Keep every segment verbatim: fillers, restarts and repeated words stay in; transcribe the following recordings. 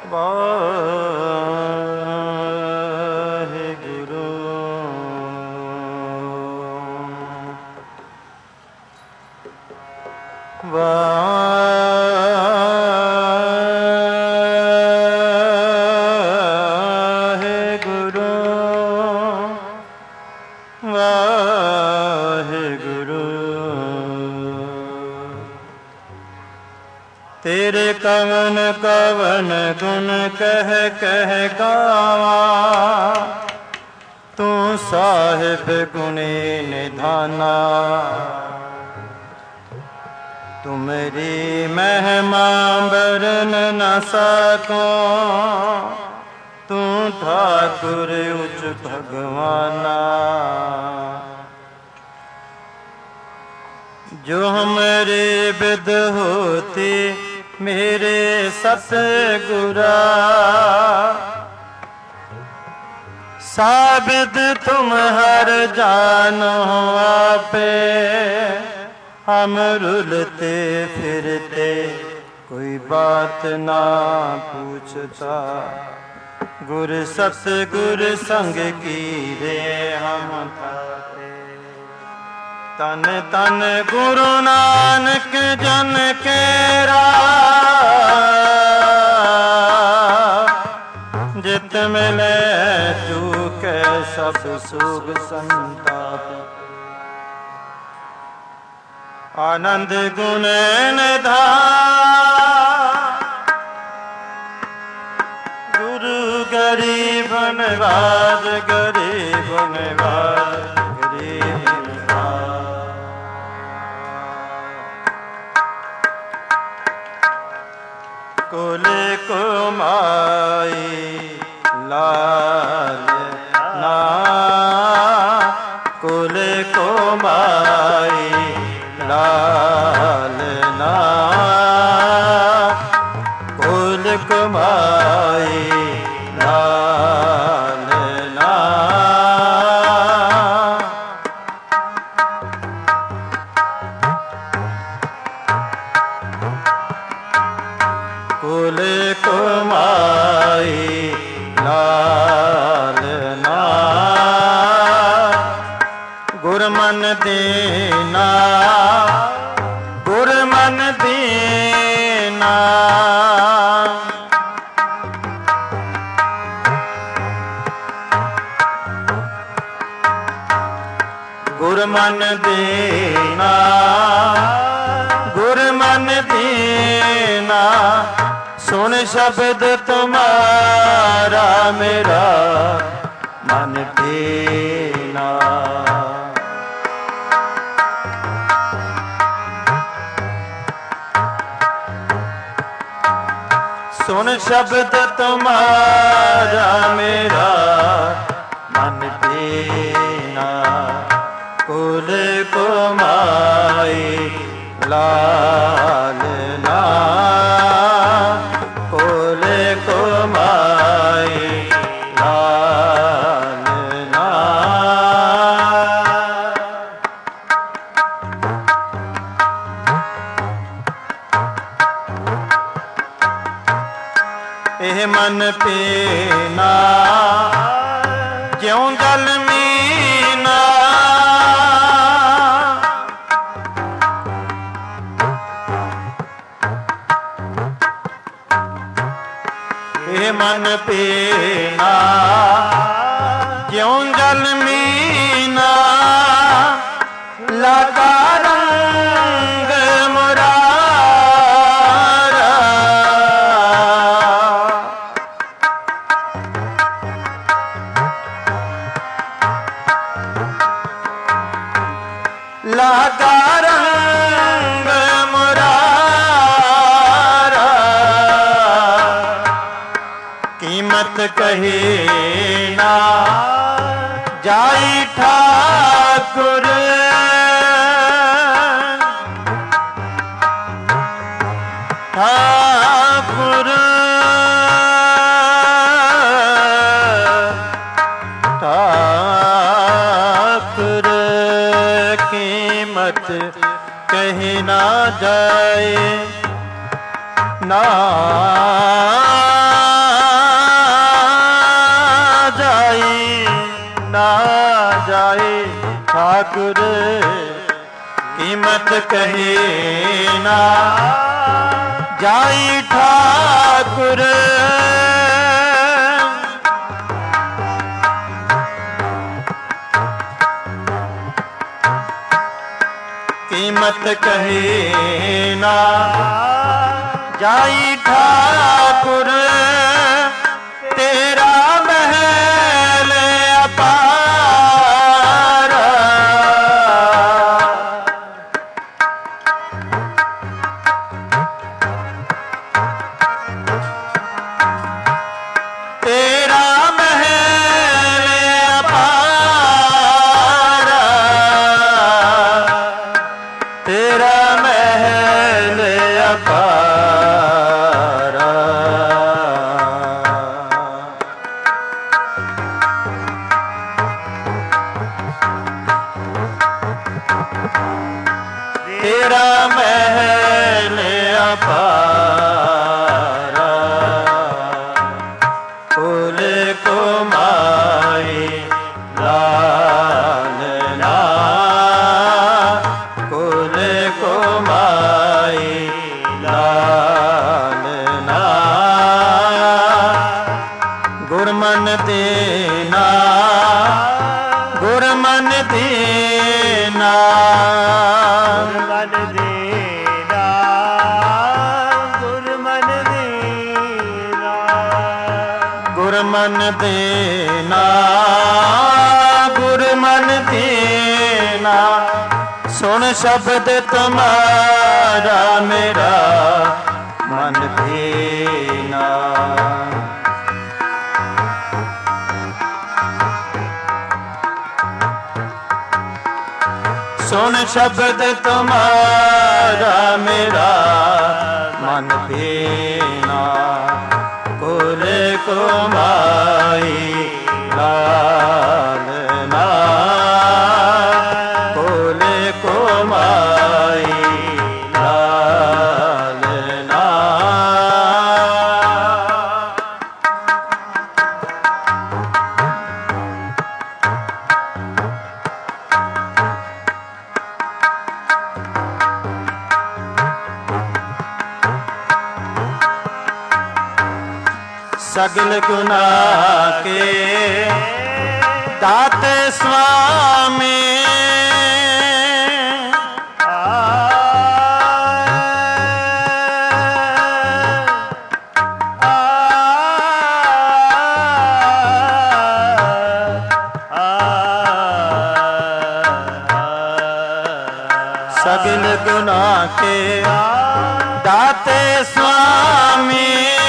ਵਾਹਿਗੁਰੂ ਵਾਹਿਗੁਰੂ ਵਾਹਿਗੁਰੂ तेरे कवन कवन गुण कह कह गावा तू साहिब गुणी निधाना तुमरी महिमा बरन न सको तू ठाकुर उच्च भगवाना जो हमरे बिद होती मेरे सतगुरा साबिद तुम हर जानो आपे हम रुलते फिरते कोई बात ना पूछता गुर सतगुर संग की रे हम थाते तन तन गुरु नानक जन केरा जित मिले चूके सब सुख संताप आनंद गुण निधान गुरु गरीब नवाज गरीब नवाज गरीब कोले को माई लाल ना कोले को माई लाल ना कोल को माई लाल ना कुल कुमाई लाल ना गुरमन दीना गुरमन दीना गुरमन दीना गुरमन दीना सुन शब्द तुम्हारा मेरा मन दीना सुन शब्द तुम्हारा मेरा मन दीना कुल कुमाई लाल ना कुल कुमाई लाल ना ਇਹ ਮਨ ਪੀਨਾ ਜਿਉਂ ਜਲ ਮੀਨਾ ਇਹ ਮਨ ਪੀਨਾ ਜਿਉਂ ਜਲ ਮੀਨਾ ਲਗਾ ਰੰਗ ਮੁਰਾਰਾ ਲਗਾ ਰੰਗ ਮੁਰਾਰਾ कीमत कहे ना जाई ठाकुर ठाकुर ठाकुर कीमत कही ना जाए ना कहे ना जाई ठाकुर कीमत कहे ना जाई ठाकुर तेरा महल अपार तेरा महल अपार तेरा महल अपार तेरा महल अपार कुल को माई लालना कुल को माई लालना गुरमन देना गुरमन देना गुरमन देना गुरमन देना गुरमन देना गुरमन देना सुन शब्द तुम्हारा मेरा मन देना सुन शब्द तुम्हारा मेरा मन देना कुल को माई लालना कुल को माई लालना सगल गुनाह के दाते स्वामी आ आ सगल गुनाह के दाते स्वामी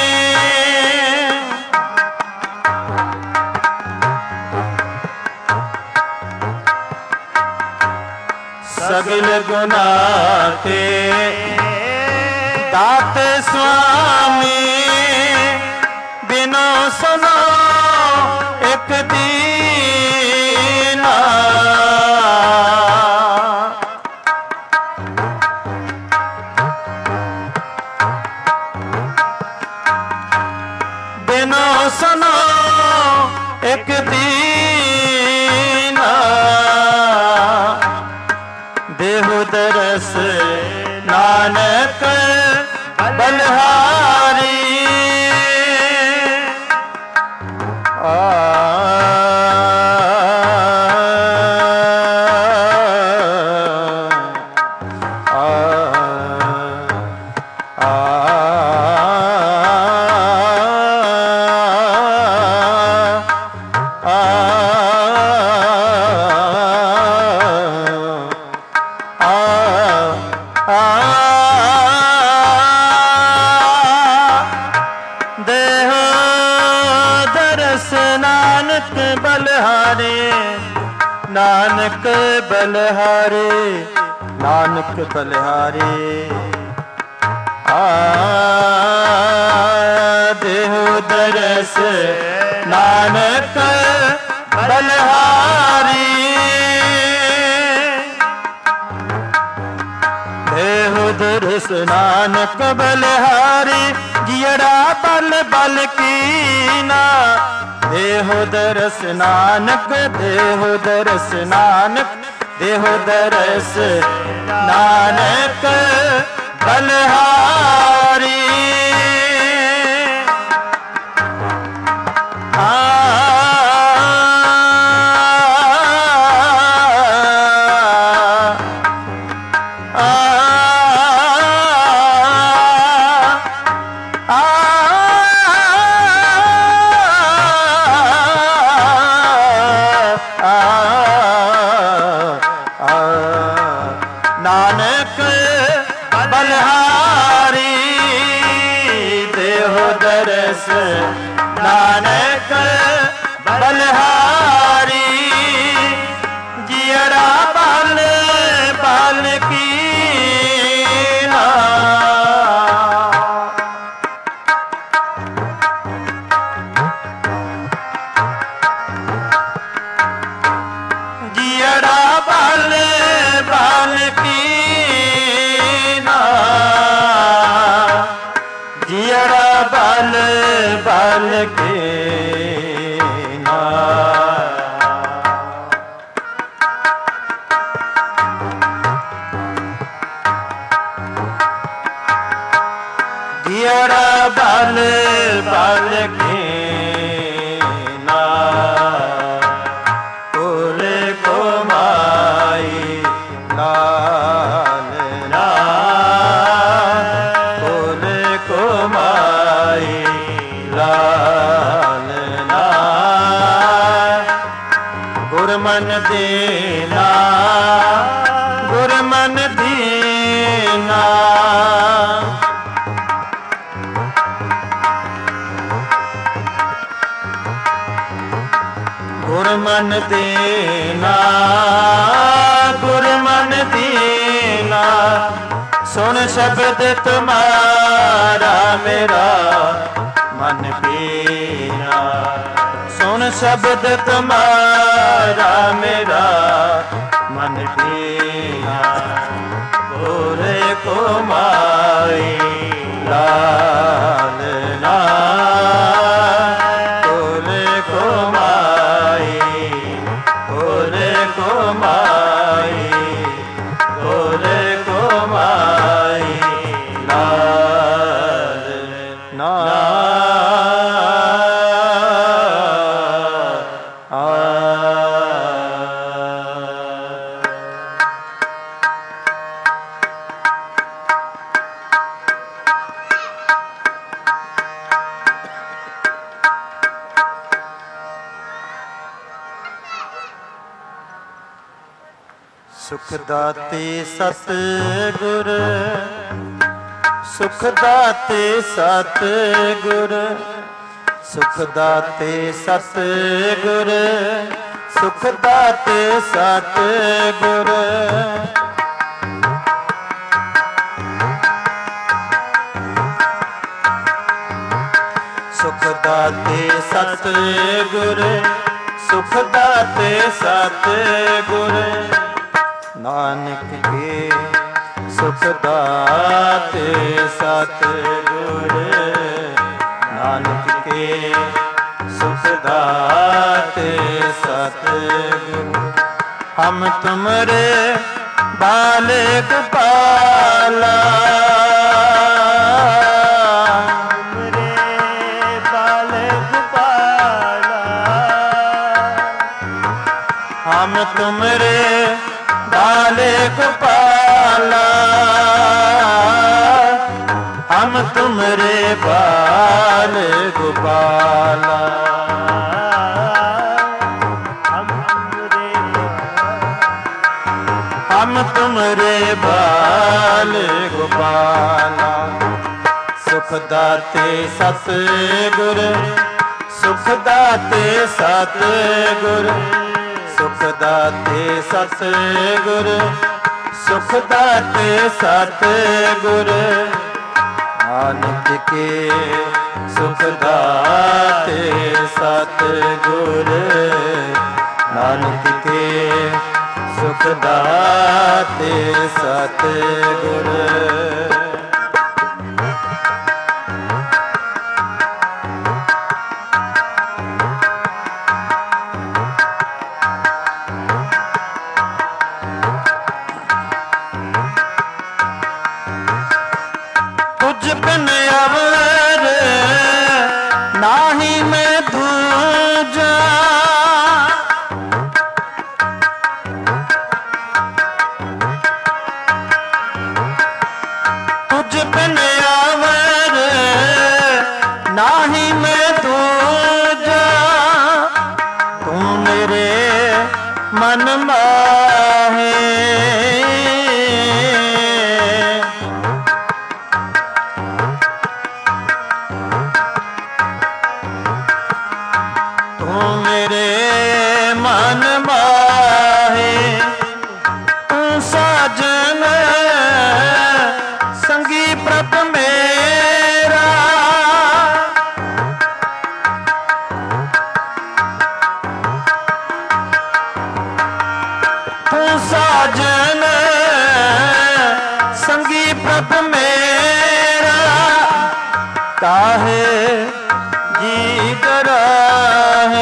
सगल गुनाह के दाते स्वामी बिनो सुनो एक दीना बिनो सुनो एक दीना देहु दरस नानक बलहारी आ आ आ देहो दरस नानक बलहारे नानक बलहारे नानक बलहारे आ देहो दरस नानक बलहारी देहो दरस नानक बलहारी जियड़ा बल बल कीना देहो दरस नानक देहो दरस नानक ਦੇਹੁ ਦਰਸ ਨਾਨਕ ਬਲਿਹਾਰੀ। ਨਾਨਕ ਬਲਿਹਾਰੀ ਦੇਹੁ ਦਰਸ ਨਾਨਕ ਬਲਿਹਾਰੀ। ਜਿਅੜਾ ਬਲ ਬਲ ਕੀਨਾ ਜਿਅੜਾ ਬਲ ਬਲ ਕੀਨਾ ਜਿਅੜਾ ਬਲ ਬਲ ਕੀਨਾ। ਜਿਅੜਾ ਬਲ ਬਲ ਕੀਨਾ ਕੁਲ ਕੁਮਾਈ ਲਾਲਨਾ ਕੁਲ ਕੁਮਾਈ ਲਾਲਨਾ। ਗੁਰਮਨ ਦੀਨਾ ਗੁਰਮਨ ਦੀਨਾ ਗੁਰਮਨ ਦੀਨਾ ਗੁਰਮਨ ਦੀਨਾ। ਸੁਣ ਸ਼ਬਦ ਤੁਮਾਰਾ ਮੇਰਾ ਮਨ ਪੀਨਾ। ਸੁਣ ਸ਼ਬਦ ਤੁਮਾਰਾ ਮੇਰਾ ਮਨ ਪੀਨਾ। ਗੋਰੇ ਕੁਮਾਈ ਲਾਲਨਾ ਗੋਰੇ ਕੁਮਾਈ ਗੋਰੇ ਕੁਮਾਈ ਗੋਰੇ ਕੁਮਾਈ ਲਾਲਨਾ। ਸੁਖ ਦਾਤੇ ਸਤਿਗੁਰ ਸੁਖ ਦਾਤੇ ਸਤਿਗੁਰ ਸੁਖ ਦਾਤੇ ਸਤਿਗੁਰ ਸੁਖ ਦਾਤੇ ਸਤਿਗੁਰ। ਸੁਖ ਦਾਤੇ ਸਤਿਗੁਰ ਸੁਖ ਦਾਤੇ ਸਤਿਗੁਰ। ਨਾਨਕ ਕੇ ਸੁਖ ਦਾਤੇ ਸਤਿਗੁਰ ਨਾਨਕ ਕੇ ਸੁਖ ਦਾਤੇ ਸਤਿਗੁਰ। ਹਮ ਤੁਮਰੇ ਬਾਲਕ ਪਾਲਾ ਤੁਮਰੇ ਬਾਲਕ ਪਾਲਾ। ਹਮ ਤੁਮਰੇ बालक पाला हम तुमरे बाल गोपाला। हम तुमरे हम तुमरे बाल गोपाला। सुख दाते सतगुर सुख दाते सतगुर सुख दाते सतगुर सुख दाते सतगुर। नानक के सुख दाते सतगुर नानक के सुख दाते सतगुर। नहीं मैं दूजा, तू मेरे मन माहे। तू मेरे मन माहे, तू साजन संगी प्रभ मेरा। तू साजन संगी प्रभ मेरा, काहे जी कराहे।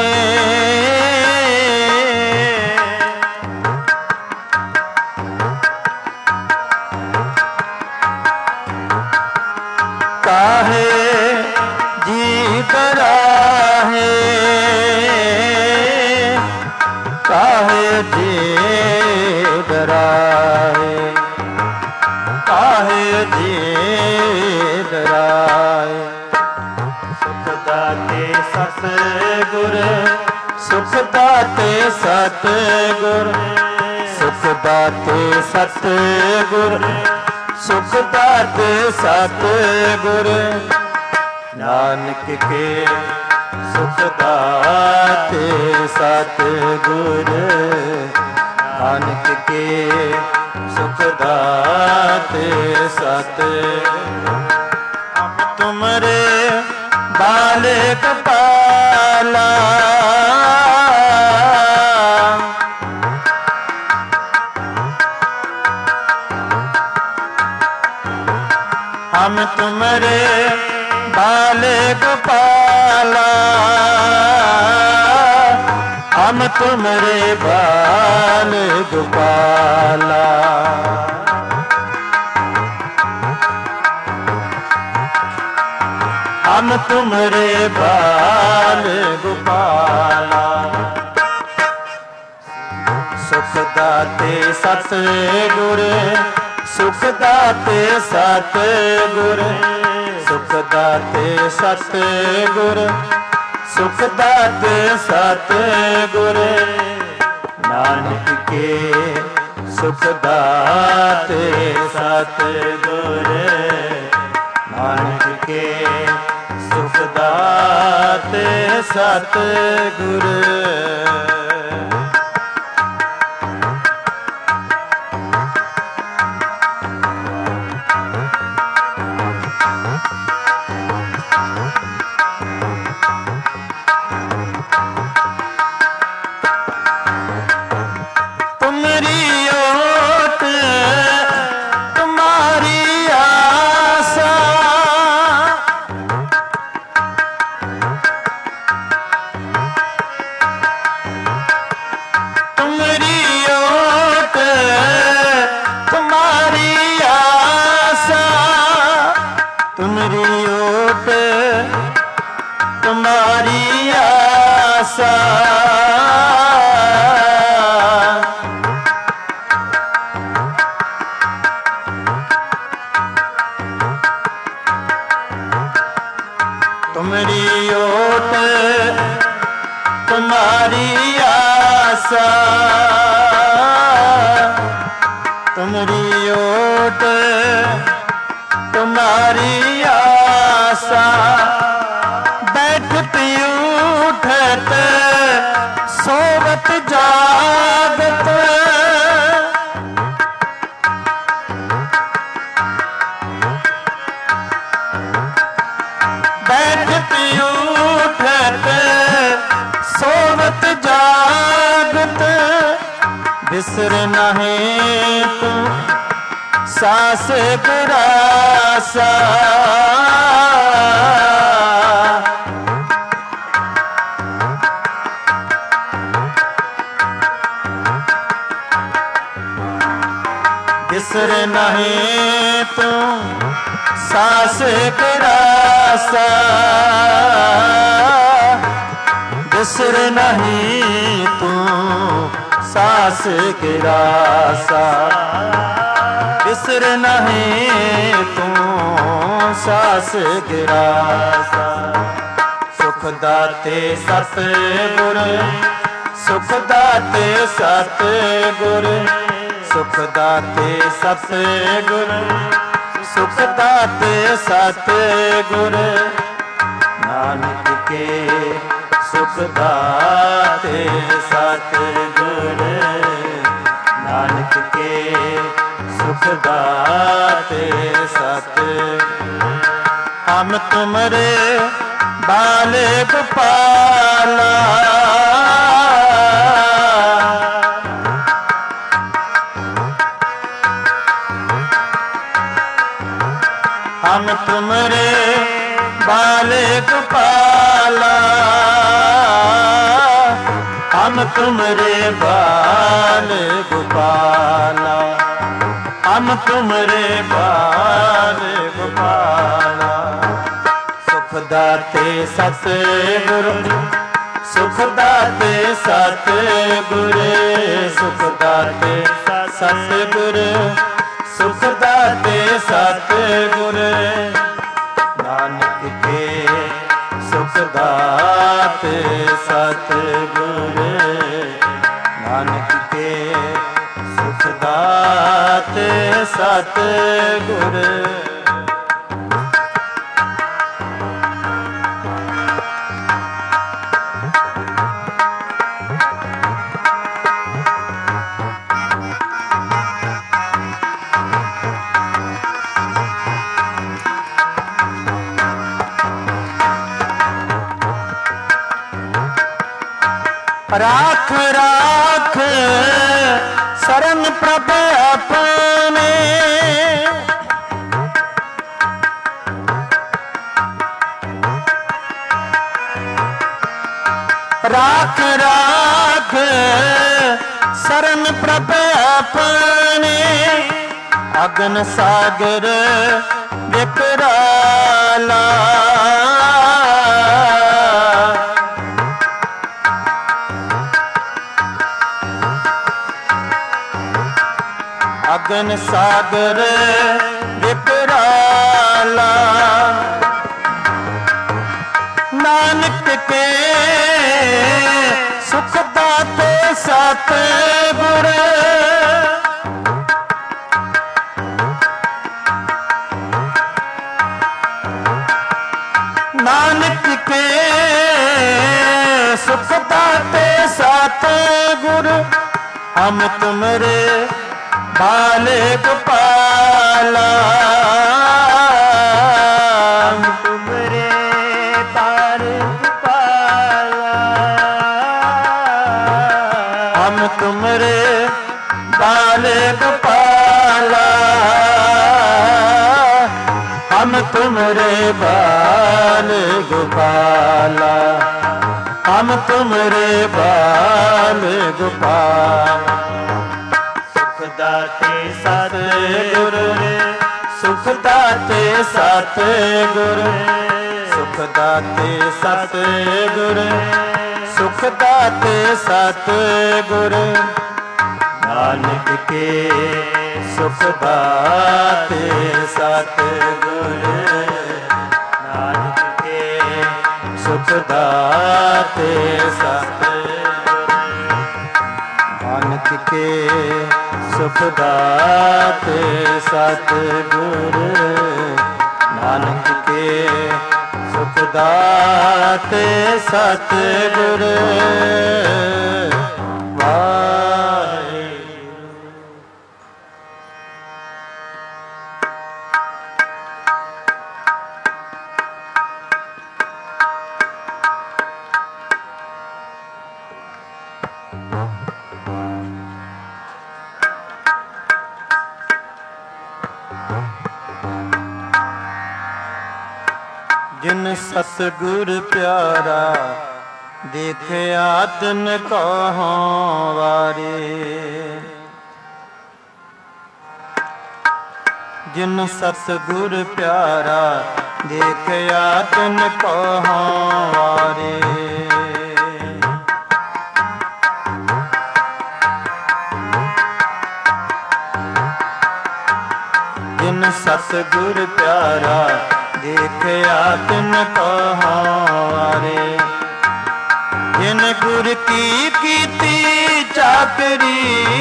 काहे जी कराहे, काहे जी डराए, काहे जी डराए। सुख दाते सतगुर, सुख दाते सतगुर, सुख दाते सतगुर, सुख दाते सतगुर। नानक के सुख दाते सतगुर, नानक के सुख दाते सतगुर। हम तुमरे बालक पाला, हम तुमरे बालक पाला, हम तुमरे बालक पाला। हम तुमरे बालक पाला। सुख दाते सतगुर, सुख दाते सतगुर, सुख दाते सतगुर, सुख दाते सतगुर। नानक के सुख दाते सतगुर, नानक के सुख दाते सतगुर। तुम्हारी आशा, तुम्हारी ओट तुम्हारी आशा, तुम्हारी ओट तुम्हारी आशा। बैठत उठत सोवत जागत, बैठत उठत सोवत जागत। बिसर नहीं तू सास गुरासा, बिसर नहीं तू सास गुरासा, बिसर नहीं तू सास गुरासा, बिसर नहीं तू सास गुरासा। दाते सतगुर, सुख दाते सतगुर, सुख दाते सतगुर, सुख दाते सतगुर, नानक के सुख दाते सतगुर, नानक के सुख दाते सतगुर। हम तुमरे बाल गोपाला, हम तुमरे बाल गोपाला, हम तुमरे बाल गोपाला, हम तुमरे बाल गोपाला। सुख दाते सतगुर, सुख दाते सतगुर, सुख दाते सतगुर, सुख दाते सतगुर, नानक के सुख दाते सतगुर, नानक के सुख दाते सतगुर। राख राख शरण प्रभ अपने, राख राख शरण प्रभ अपने, अगन सागर विकराला, अगन सागर विकराला, नानक के सुख दाते सतगुर, नानक के सुख दाते सतगुर, हम तुमरे बाल गोपाला, हम तुमरे बाल गोपाला, हम तुमरे बाल गोपाला, हम तुमरे बाल गोपाला, हम तुमरे बाल गोपाला। दाते सतगुर, सुख दाते सतगुर, सुख दाते सतगुर, सुख दाते सतगुर, नानक के सुख दाते सतगुर, नानक के सुख दाते सतगुर, नानक के सुख दाते सतगुर, नानक के सुख दाते सतगुर। जिन सतगुर प्यारा देखिया तिन कहों वारे, जिन सतगुर प्यारा देखिया तिन कहों वारे, जिन सतगुर प्यारा देखिया तिन कहों वारे, जिन गुर की कीती चाकरी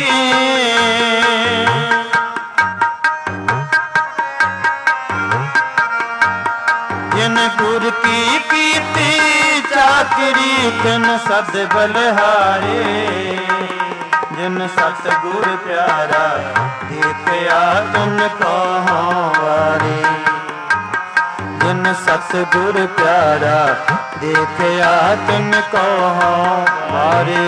जिन गुर की कीती चाकरी तिन सद बलिहारे जिन सतगुर प्यारा देखया तिन कहाँ वारे जिन सतगुर प्यारा देखया तिन कहाँ वारे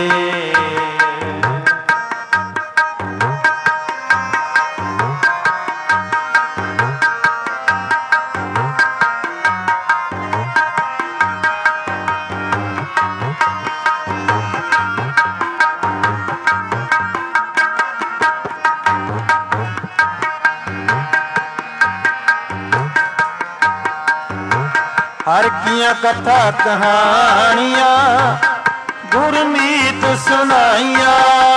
हर किया कथा कहानियां गुरमीत सुनाइया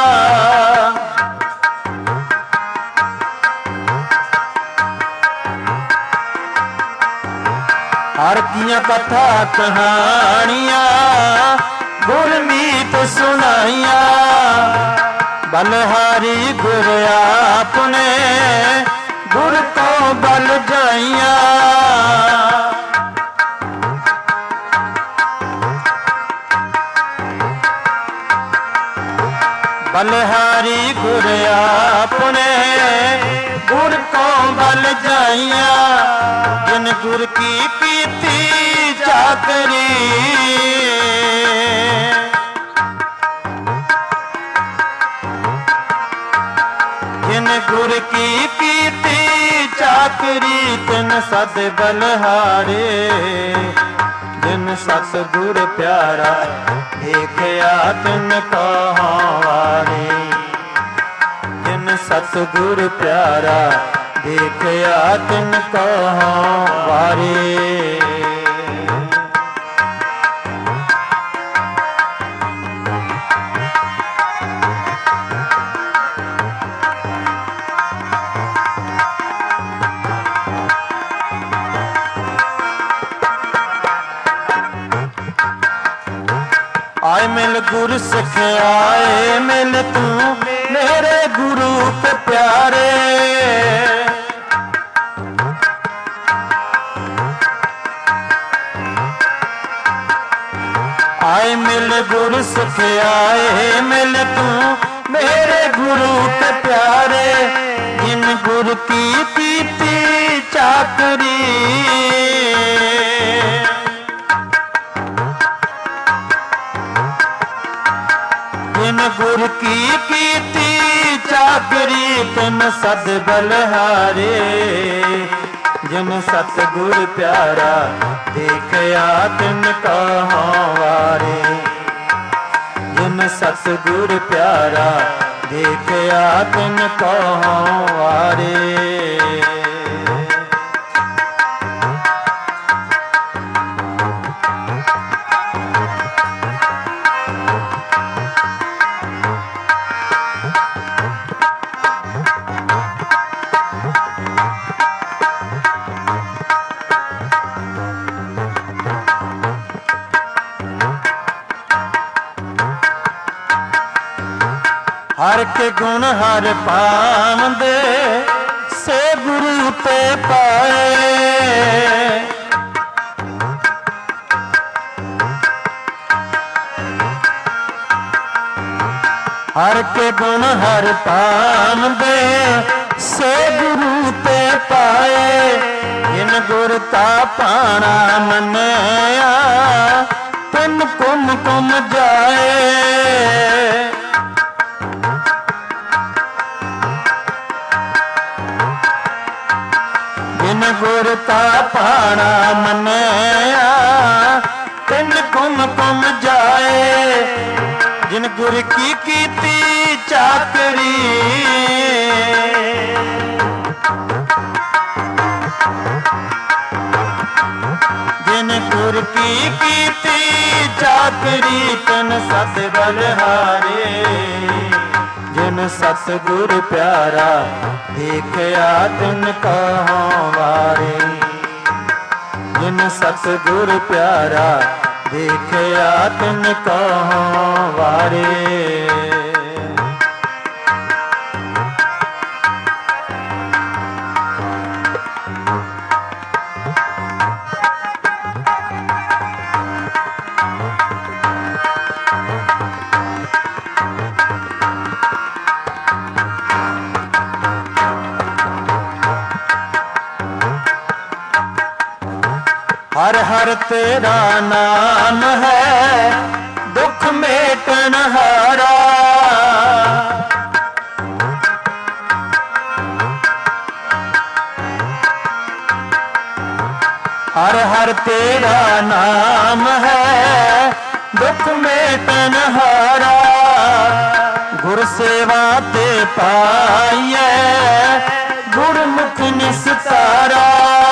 हर किया कथा कहानियां गुरमीत सुनाइया बलिहारी गुर आपने गुर तो बल जाइया बलिहारी गुर आपने गुर को बल जाइया जिन गुर की कीती चाकरी जिन गुर की कीती चाकरी तिन सद बलिहारे जिन सतगुर प्यारा देखया तिन कहाँ वारे जिन सतगुर प्यारा देखया तिन कहाँ वारे आए मिल गुरु सिख आए मिल तू मेरे गुरु पे प्यारे आए मिल गुरु सिख आए मिल तू मेरे गुरु पे प्यारे जिन गुरु की कीती चाकरी जिन गुर की कीती चाकरी तिन सद बलिहारे जिन सतगुर प्यारा देखया तिन कहाँ वारे जिन सतगुर प्यारा देखया तिन कहाँ वारे हर के गुण हर पावंदे से गुरु ते पाए हर के गुण हर पावंदे से गुरु ते पाए जिन गुर का पाना मनिया तिन कुम कुम जाए जिन गुर का पाना मनिया तिन कुम कुम जाए जिन गुर की कीती चाकरी जिन गुर की कीती चाकरी तिन सत बलिहारे जिन सतगुर प्यारा देखया तिन कहाँ वारे जिन सतगुर प्यारा ਦੇਖਿਆ ਤਿਨ ਕਹੋਂ ਵਾਰੇ। हर हर तेरा नाम है दुख मेटन हारा। हर हर तेरा नाम है दुख मेटन हारा। गुर सेवा ते पाइए गुरमुख निस्तारा।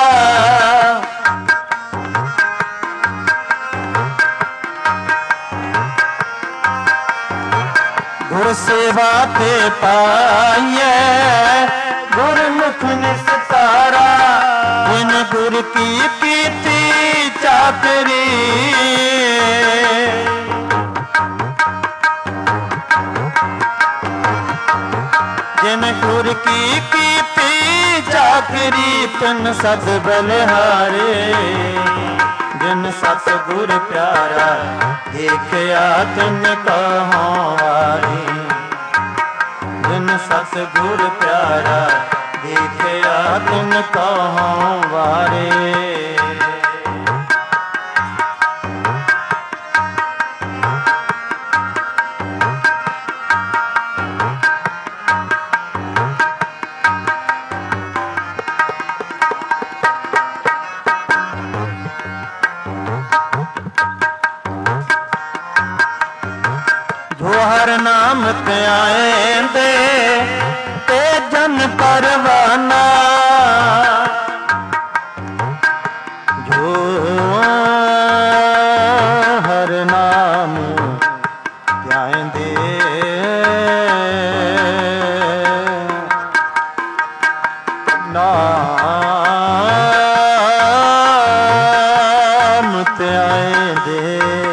गुर सेवा ते पाइए गुरमुख निस्तारा। बिन गुर की पीती चाकरी जिन गुर की पीती चाकरी तिन सद बलिहारे। जिन सतगुर प्यारा देखिया तिन कहों वारी। जिन सतगुर प्यारा देखिया तिन कहों वारे। जो हर नाम ते आएंदे ते जन परवाना। जो हर नाम ते आएंदे नाम ते आएंदे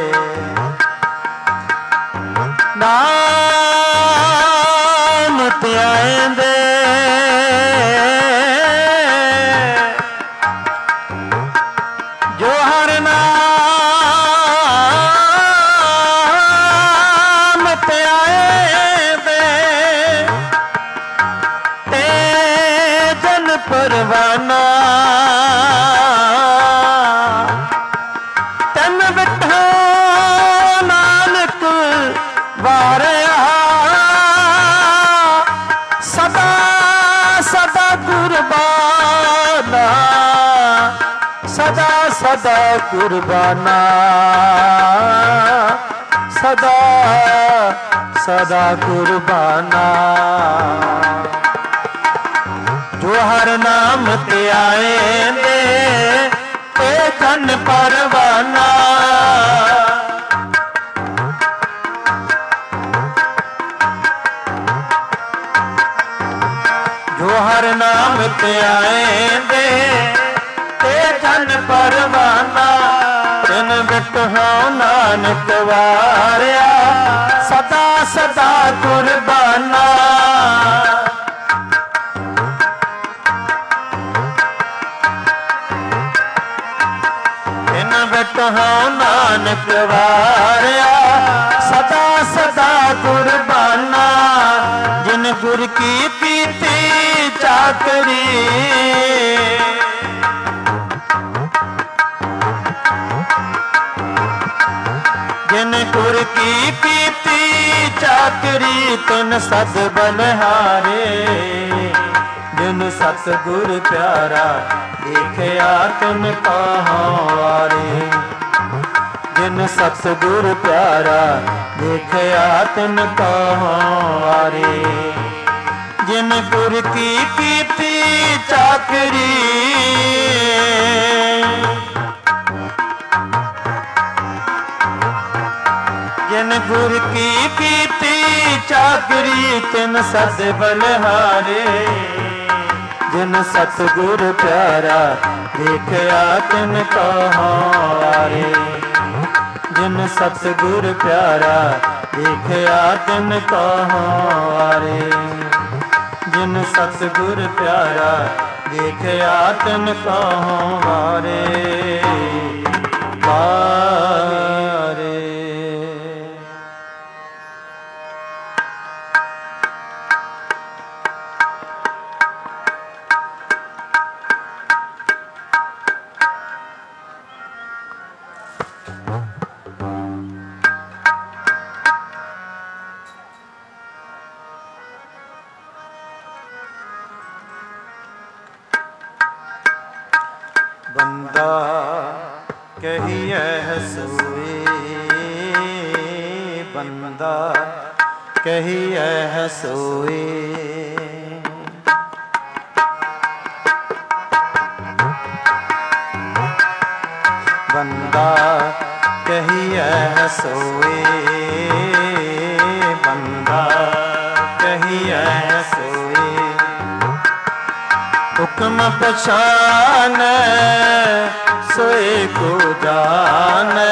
नाम ते आएंदे जो हर नाम ते आएंदे ते जन परवाना। तन बिठा नानक वारिया सदा सदा कुर्बाना। सदा सदा कुर्बाना सदा सदा कुर्बाना। जो हर नाम ते आएंदे ते जन परवाना। जो हर नाम ते आएंदे ते जन परवाना। तिन बिठो नानक वारिया सदा सदा कुर्बाना। तिन बिठो नानक वारिया सदा सदा कुर्बाना। जिन गुर की पीती चाकरी जिन गुर की पीती चाकरी तिन सद बलिहारे। जिन सतगुर प्यारा देखिया तिन कहों वारे। जिन सतगुर प्यारा देखिया तिन कहों वारे। जिन गुर की पीती चाकरी जिन गुर की पीती चाकरी तिन सद बलिहारे। जिन सतगुर प्यारा देखिया तिन कहों वारे। जिन सतगुर प्यारा देखया तिन कहो वारे। जिन सतगुर प्यारा देखया तिन कहो वारे वारे। बंदा कहिए सोए, बंदा कहिए सोए। बंदा कहिए सोए, बंदा कहिए सोए। हुक्म पछान सोए को जाने।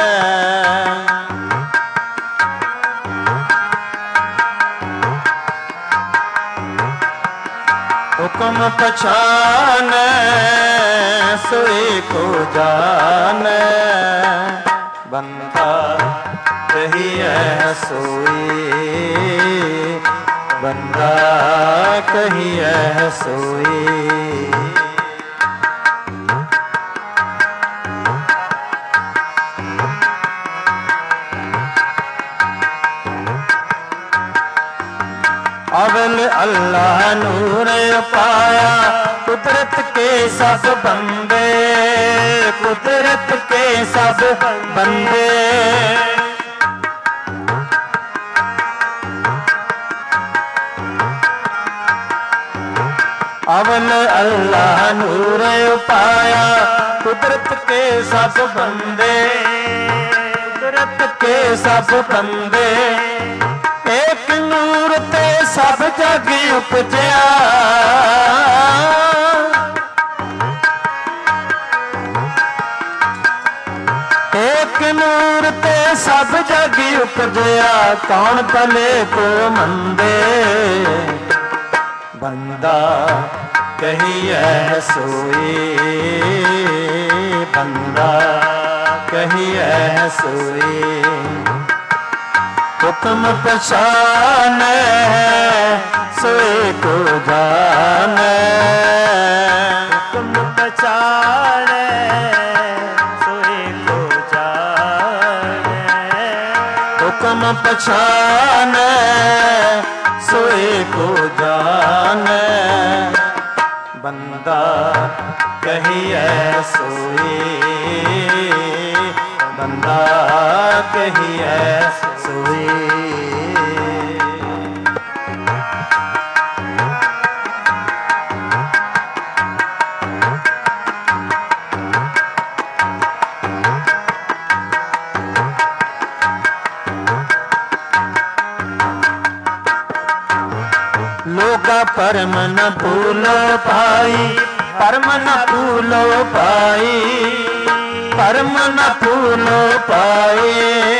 हुक्म पछान सोए को जाने। बंदा कहिए सोए, बंदा कहिए सोए। अवल अल्लाह नूर पाया कुदरत के सब बंदे, कुदरत के सब बंदे। अवल अल्लाह नूर पाया कुदरत के सब बंदे, कुदरत के सब बंदे। एक नूर ते सब जग उपजया, एक नूर ते सब जग उपजया। कौन भले को मंदे, बंदा कहिए सोए, बंदा कहिए सोए। हुक्म पछान सोए को जाने। हुक्म पछान सोए को जाने। हुक्म पछान सोए को जाने। बंदा कहिए सोए, बंदा कहिए सोए। लोगा परम न भूलो पाई, परम न भूलो पाई, परम न भूलो पाए।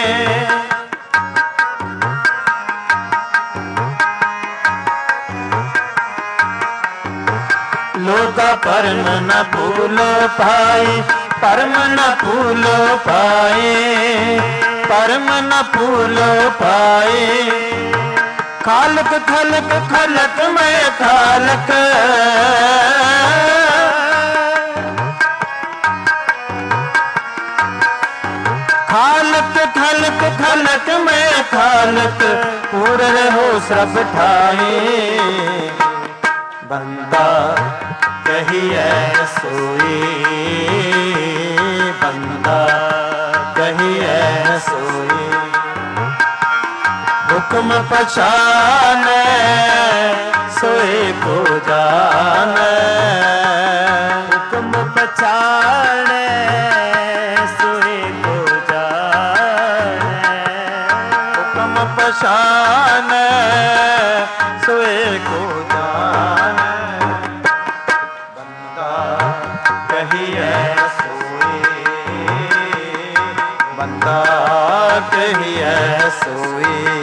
लोगा परम न भूलो पाई, परम न भूलो पाए, परम न भूलो पाए। खालक खलक खलक मैं खालक, खालक खलक खलक मैं खालक। पूरे रहो सब ठाए, बंदा कहिए सोए, बंदा कहिए सोए। हुक्म पछाने सोए को जाने, हुक्म पछाने सोए को जाने। हुक्म पछाने सोए को जाने। बंदा कहिए सोए, बंदा कहिए सोई।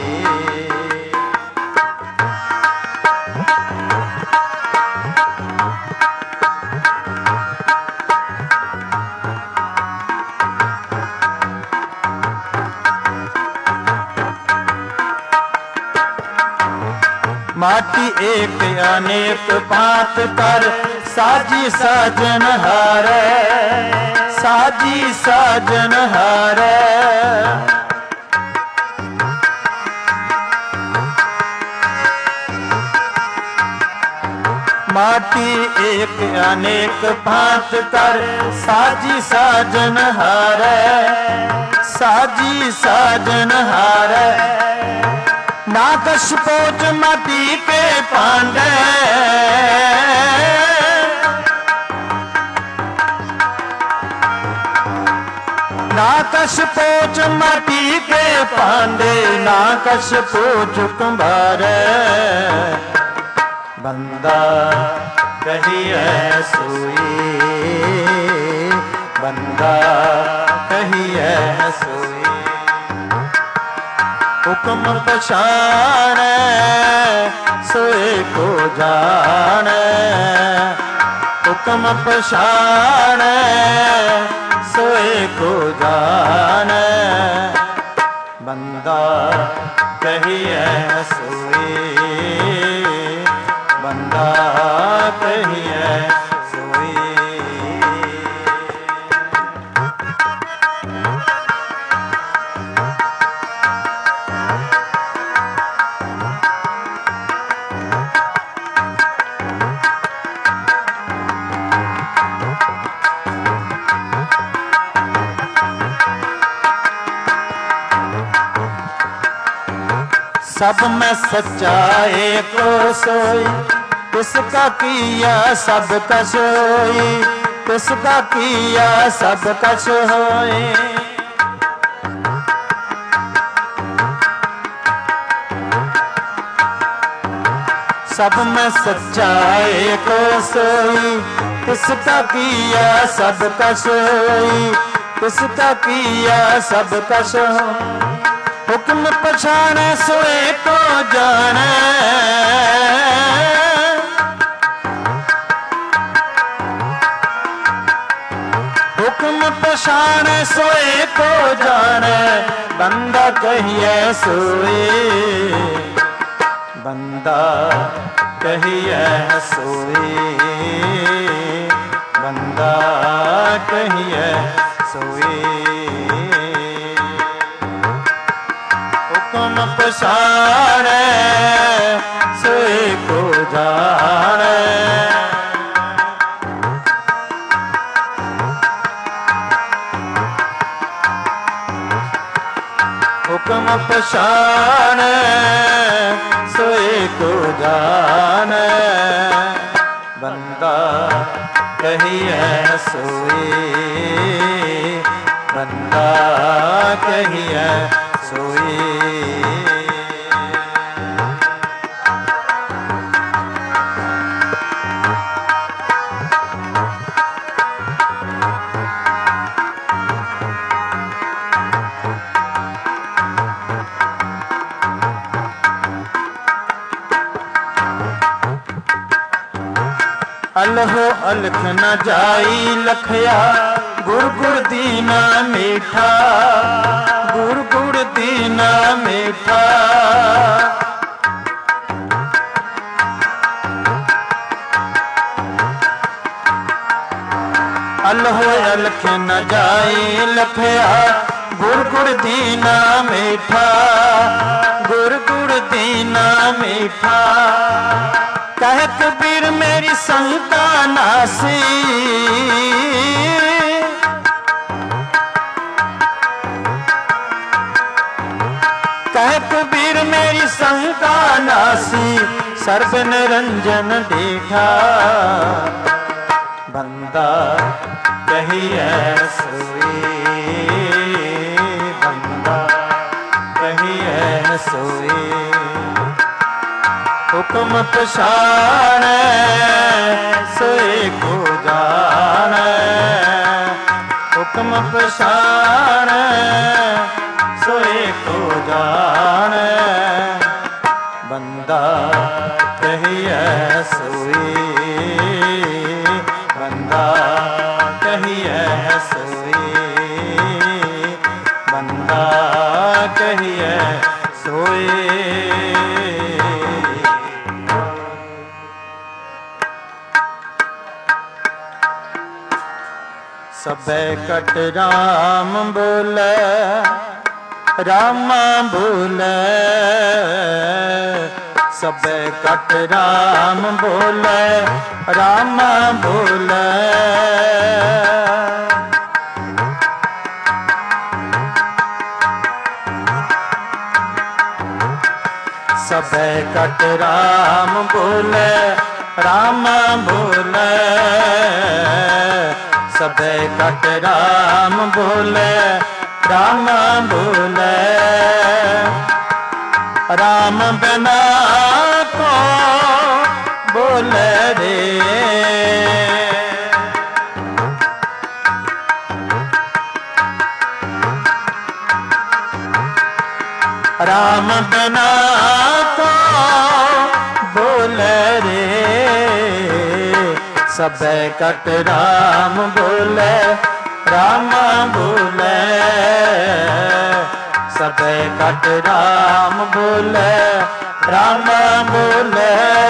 माटी एक अनेक भांत कर साजी साजन हारे, साजी साजन हारे। माटी एक अनेक भांत कर साजी साजन हारे, साजी साजन हारे। नाकश पोच माटी के पांडे, नाकश पोच माटी के पांडे, नाकश पोच कुंभारे। बंदा कहिए सोई, बंदा कहिए सोई। हुक्म पछाणे सोए को जाने, हुक्म पछाणे सोए को जाने। बंदा कहिए सोई, बंदा कहिए सोई। सब में सच्चाई को सोई, किसका किया सब कछ होई, किसका किया सब कछ होई। सब में सच्चाई को सोई, किसका किया सब कछ होई, किसका किया सब कछ होई। हुक्म पछाणे सोए को जाने, हुक्म पछाणे सोए को जाने। बंदा कहिए सोए, बंदा कहिए सोए, बंदा कहिए सोए। हुक्म पछाणे सोए को जाने, हुक्म पछाणे सोए को जाने। बंदा कहिए सोए, बंदा कहिए सोए। अलहो अलख न जाई लखया, गुर गुर दीना मीठा, गुर गुर दीना मीठा। अलहो अलख न जाई लखया, गुर गुर दीना मीठा, गुर गुर दीना मीठा। कह कबीर मेरी शंका नासी, कह कबीर मेरी शंका नासी। सर्व निरंजन देखा, बंदा कहिए सोई, बंदा कहिए सोई। हुक्म पछाणे सोए को जाने, हुक्म हुक्म पछाण सोए को जान बंदा कहिए सोई बंदा कहिए सोई बंदा कहिए सोए सबे कट राम बोले रामा बोले सबे कट राम बोले रामा बोले सबे कट राम बोले रामा बोले सबे कट राम बोले राम बोले राम बिना को बोले रे राम बिना को बोले रे सबे कट राम बोले राम बोले सबे कट राम बोले राम बोले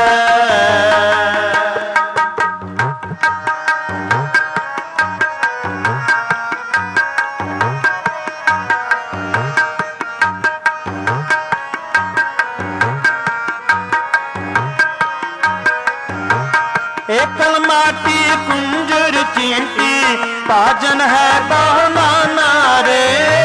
एकल माटी कुंजर चींटी पाजन है बहुना नारे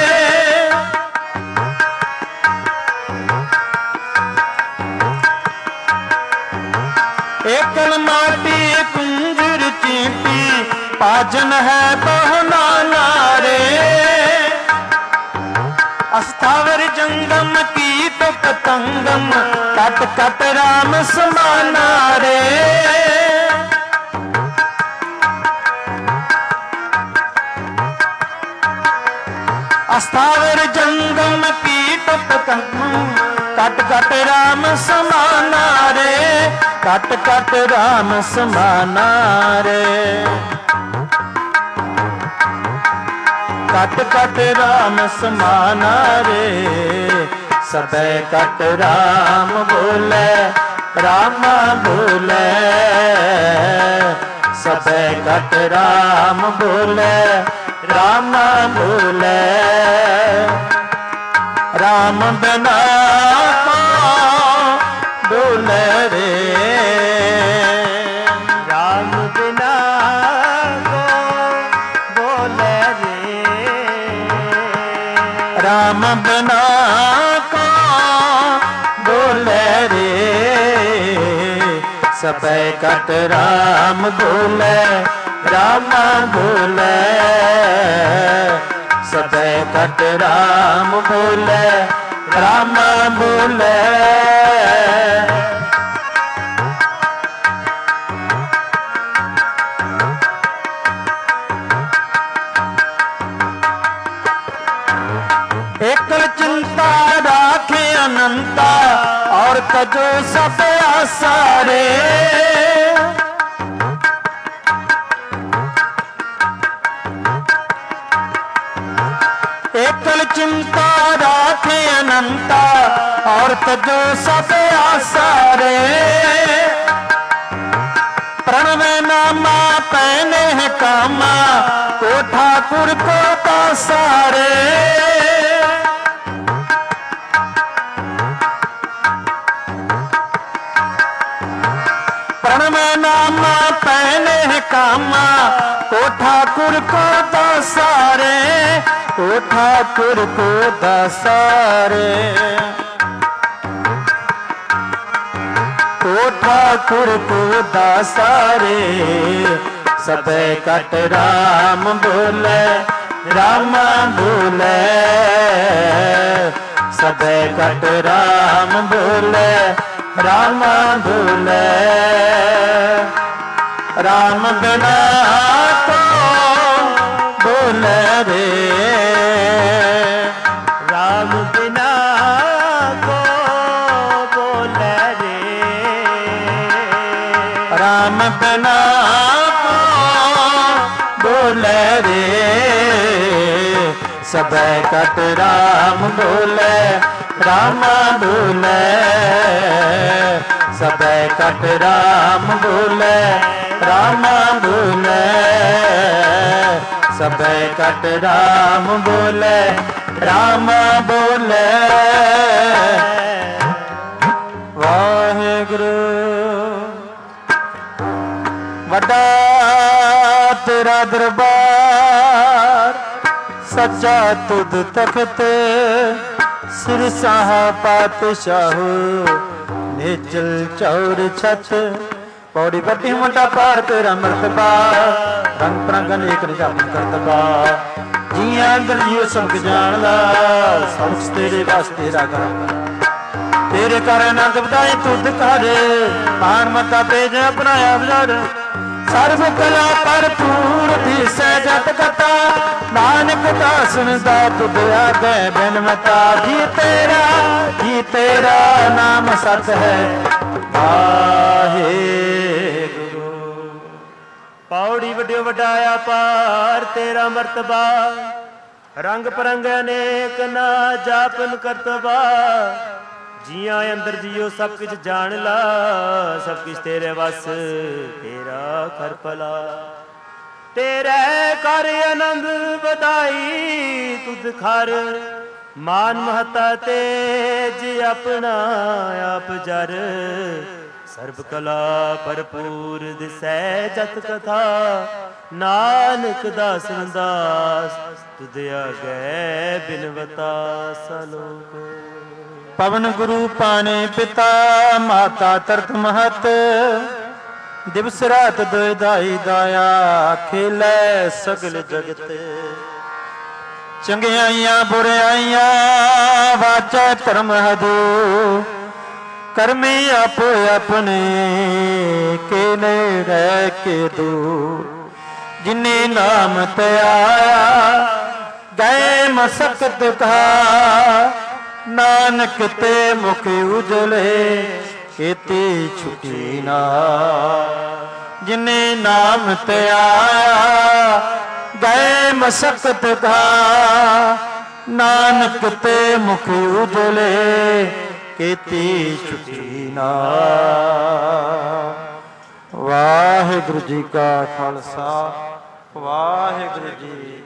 एकल माटी कुंजर चींटी पाजन है बहुना नारे अस्थावर जंगम कीट पतंगम कट कट राम समाना रे अस्थावर जंगम कीट पतंगम कट कट राम समाना रे कट कट राम समाना रे कट कट राम समाना रे सबे कट राम बोले राम बोले सबे कट राम बोले राम बोले राम बिना को बोले रे राम बिना को बोले रे राम बिना को बोले रे सबे कट राम बोले राम बोले सबे कट राम बोले राम बोले एकल चिंता राखे अनंता और तजो सब आसारे एकल चिंता राखे अनंता और तजो सब आसारे प्रणव नामा पहने है कामा को ठाकुर को का सारे प्रणव नामा पहने है कामा को ठाकुर को दसारे को ठाकुर को दसारे को ठाकुर को दसारे सबे कट राम बोले राम बोले सबे कट राम बोले राम बोले राम बिना को बोले रे राम बिना को बोले रे राम बिना को बोले रे सब कट राम बोले राम बोले सब कट राम बोले राम बोले सब कट राम बोले राम बोले वाहिगुरु वड्डा तेरा दरबार सच्चा तुद तख्त सिर साहा पातशाहू निचल चौर छत पौड़ी बटी मोटा पार तेरा मर्तबा रंग परंग अनेक निजामन करतबा जिया अंदर जियो सबक जानदा सबक तेरे वास्ते रागा तेरे कर आनंद बधाई तुद कर पान मता पेज अपनाया बजार सर्व कला भरपूर दिसै जत कथा नानक दासन दा तुद आगे बिन मता जी तेरा जी तेरा नाम सत है वाहे गुरु पौड़ी वड्यो वडाया पार तेरा मर्तबा रंग परंग अनेक ना जापन करतबा जिया अंदर जियो सब कुछ जान ला सब कुछ तेरे बस तेरा कर भला तेरे कर आनंद बधाई तुद खर मान महता तेज अपना आप जर सर्ब कला भरपूर दिसै जत कथा नानक दासन दास तुद आगे बिनवता सलोक पवन गुरु पाने पिता माता तरत महत दिवस रात दोदाई दाया खेलै सगल जगत चंगियाइयां बुराइयां वाचा धर्म हदू करमी आपो अपने के नेड़े के दू जिन्ने नाम ते आया गए मसकत का नानक ते मुख उजले केती छुटी ना जिन्ने नाम ते आया गए मसकत का नानक ते मुख उजले केती छुटी ना वाहिगुरु जी का खालसा वाहिगुरु जी